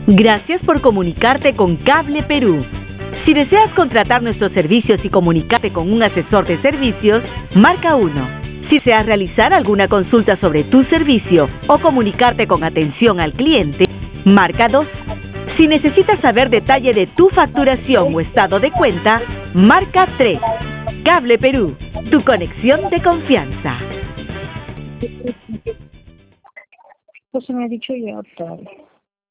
Gracias por comunicarte con Cable Perú. Si deseas contratar nuestros servicios y comunicarte con un asesor de servicios, marca 1. Si deseas realizar alguna consulta sobre tu servicio o comunicarte con atención al cliente, marca 2. Si necesitas saber detalle de tu facturación o estado de cuenta, marca 3. Cable Perú, tu conexión de confianza. Pues se me ha dicho ya tarde.